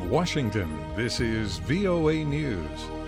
Washington, this is VOA News.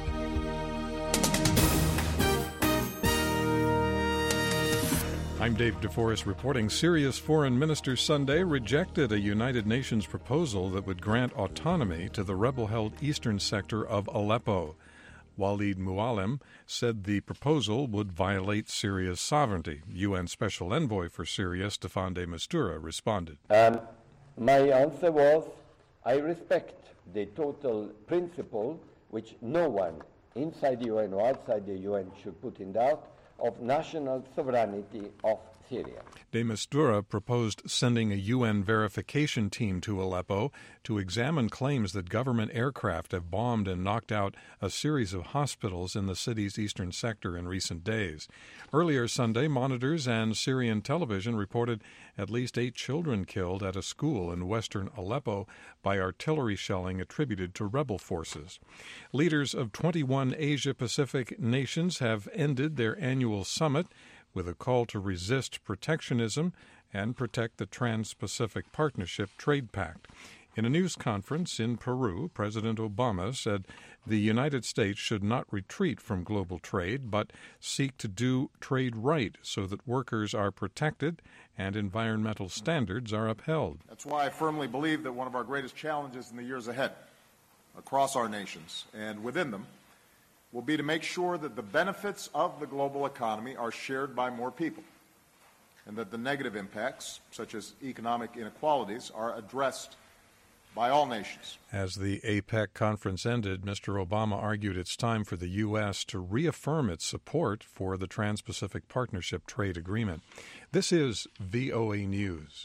I'm Dave DeForest reporting. Syria's foreign minister Sunday rejected a United Nations proposal that would grant autonomy to the rebel-held eastern sector of Aleppo. Walid Muallim said the proposal would violate Syria's sovereignty. UN Special Envoy for Syria, Staffan de Mistura, responded. My answer was, I respect the total principle, which no one inside the UN or outside the UN should put in doubt, of national sovereignty of Syria. De Mistura proposed sending a UN verification team to Aleppo to examine claims that government aircraft have bombed and knocked out a series of hospitals in the city's eastern sector in recent days. Earlier Sunday, monitors and Syrian television reported at least 8 children killed at a school in western Aleppo by artillery shelling attributed to rebel forces. Leaders of 21 Asia-Pacific nations have ended their annual summit with a call to resist protectionism and protect the Trans-Pacific Partnership Trade Pact. In a news conference in Peru, President Obama said the United States should not retreat from global trade, but seek to do trade right so that workers are protected and environmental standards are upheld. That's why I firmly believe that one of our greatest challenges in the years ahead, across our nations and within them, will be to make sure that the benefits of the global economy are shared by more people, and that the negative impacts, such as economic inequalities, are addressed by all nations. As the APEC conference ended, Mr. Obama argued it's time for the U.S. to reaffirm its support for the Trans-Pacific Partnership Trade Agreement. This is VOA News.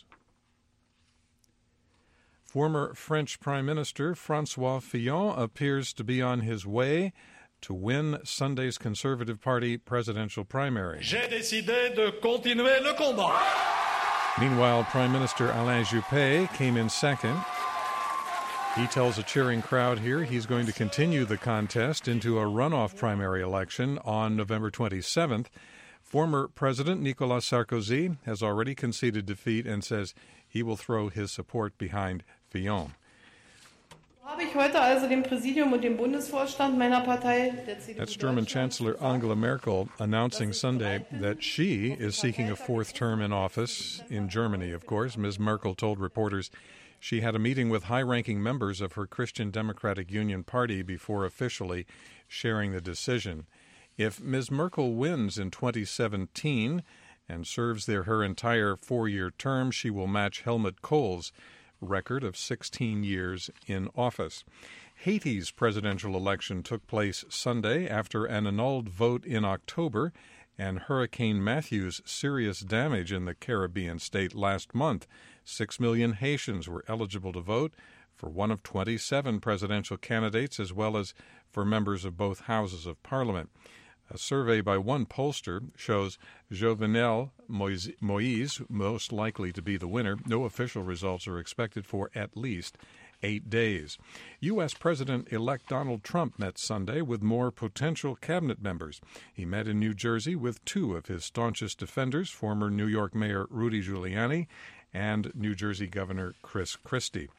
Former French Prime Minister François Fillon appears to be on his way to win Sunday's Conservative Party presidential primary. J'ai décidé de continuer le combat. Meanwhile, Prime Minister Alain Juppé came in second. He tells a cheering crowd here he's going to continue the contest into a runoff primary election on November 27th. Former President Nicolas Sarkozy has already conceded defeat and says he will throw his support behind Fillon. That's German Chancellor Angela Merkel announcing Sunday that she is seeking a fourth term in office in Germany, of course. Ms. Merkel told reporters she had a meeting with high-ranking members of her Christian Democratic Union party before officially sharing the decision. If Ms. Merkel wins in 2017 and serves there her entire 4-year term, she will match Helmut Kohl's record of 16 years in office. Haiti's presidential election took place Sunday after an annulled vote in October and Hurricane Matthew's serious damage in the Caribbean state last month. 6 million Haitians were eligible to vote for one of 27 presidential candidates as well as for members of both houses of parliament. A survey by one pollster shows Jovenel Moïse most likely to be the winner. No official results are expected for at least 8 days. U.S. President-elect Donald Trump met Sunday with more potential cabinet members. He met in New Jersey with 2 of his staunchest defenders, former New York Mayor Rudy Giuliani and New Jersey Governor Chris Christie.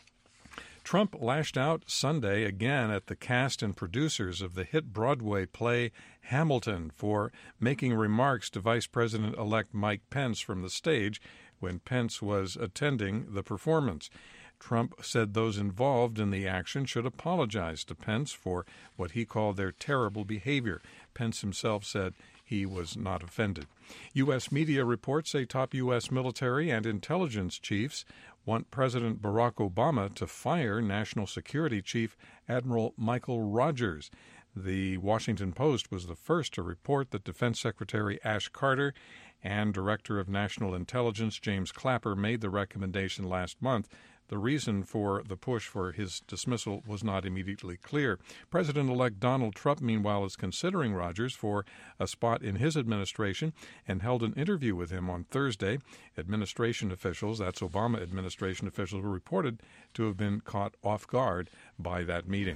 Trump lashed out Sunday again at the cast and producers of the hit Broadway play Hamilton for making remarks to Vice President-elect Mike Pence from the stage when Pence was attending the performance. Trump said those involved in the action should apologize to Pence for what he called their terrible behavior. Pence himself said he was not offended. U.S. media reports say top U.S. military and intelligence chiefs want President Barack Obama to fire National Security Chief Admiral Michael Rogers. The Washington Post was the first to report that Defense Secretary Ash Carter and Director of National Intelligence James Clapper made the recommendation last month. The reason for the push for his dismissal was not immediately clear. President-elect Donald Trump, meanwhile, is considering Rogers for a spot in his administration and held an interview with him on Thursday. Administration officials, that's Obama administration officials, were reported to have been caught off guard by that meeting.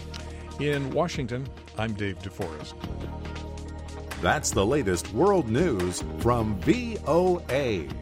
In Washington, I'm Dave DeForest. That's the latest world news from VOA.